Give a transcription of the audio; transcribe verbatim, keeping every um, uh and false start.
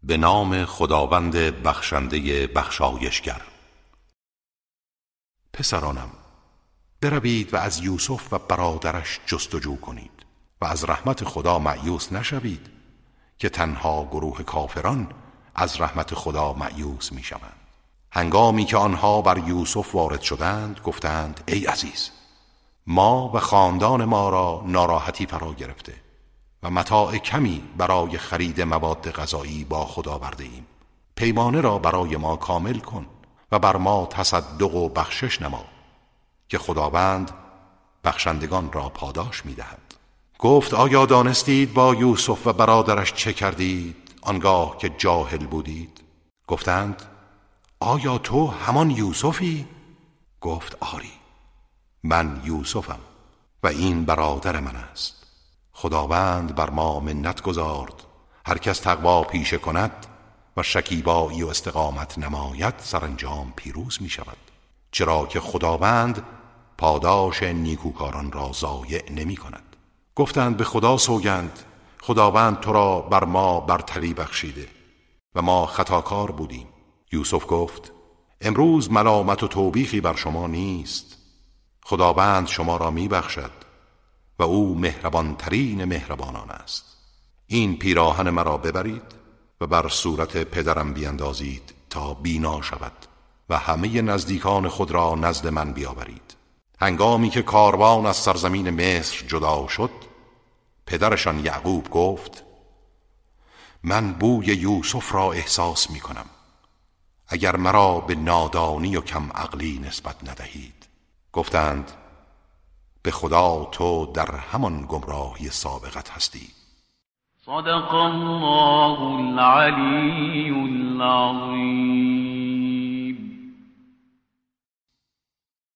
به نام خداوند بخشنده بخشایشگر. پسرانم، بروید و از یوسف و برادرش جستجو کنید و از رحمت خدا مایوس نشوید که تنها گروه کافران از رحمت خدا مایوس می شوند. هنگامی که آنها بر یوسف وارد شدند گفتند ای عزیز، ما و خاندان ما را ناراحتی فرا گرفته و متاع کمی برای خرید مواد غذایی با خود آورده ایم. پیمانه را برای ما کامل کن و بر ما تصدق و بخشش نما که خداوند بخشندگان را پاداش می دهد. گفت آیا دانستید با یوسف و برادرش چه کردید آنگاه که جاهل بودید؟ گفتند آیا تو همان یوسفی؟ گفت آری، من یوسفم و این برادر من است. خداوند بر ما منت گذارد. هر کس تقوا پیشه کند و شکیبایی و استقامت نماید سرانجام پیروز می شود، چرا که خداوند پاداش نیکوکاران را ضایع نمی کند. گفتند به خدا سوگند، خداوند تو را بر ما برتری بخشیده و ما خطاکار بودیم. یوسف گفت امروز ملامت و توبیخی بر شما نیست، خداوند شما را می بخشد و او مهربان ترین مهربانان است. این پیراهن مرا ببرید و بر صورت پدرم بیندازید تا بینا شود و همه نزدیکان خود را نزد من بیاورید. هنگامی که کاروان از سرزمین مصر جدا شد، پدرشان یعقوب گفت من بوی یوسف را احساس می کنم، اگر مرا به نادانی و کم عقلی نسبت ندهید. گفتند به خدا تو در همان گمراهی سابقت هستی. صدق الله العلی العظیم.